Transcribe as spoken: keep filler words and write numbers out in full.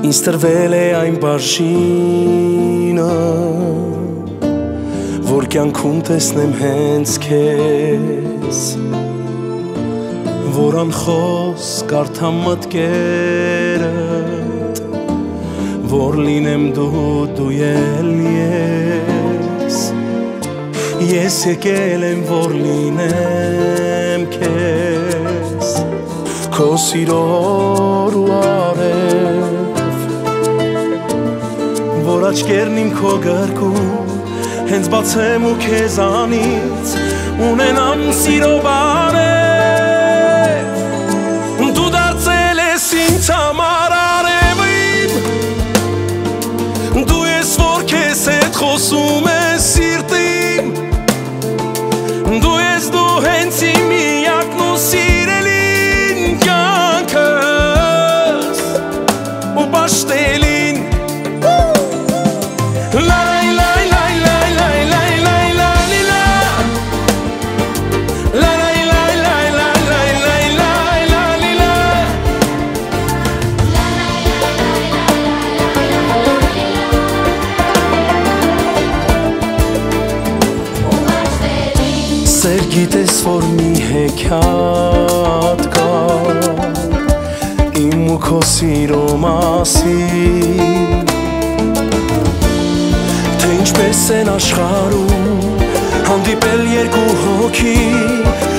Ինձ տրվել է այն բաժինը, որ կյանքում տեսնեմ հենց քեզ, որ անխոս կարդամ մտքերդ, որ լինեմ դու, դու էլ ես, ես եկել եմ, որ լինեմ քեզ, քո սիրոր ու արև, որ աչքերն իմ քո գրկում հենց բացեմ ու քեզանից ունենամ սիրո բարև, դու դարձել ես ինձ համար արևը իմ, դու ես որ քեզ հետ խոսում ես սիրտիմ, դու ես դու հենց իմ միակն ու սիրելին կյանքս ու պաշտելին, Սեր գիտես, որ մի հեքիաթ կա իմ ու քո սիրո մասին, թե ինչպես են աշխարհում հանդիպել երկու հոգի,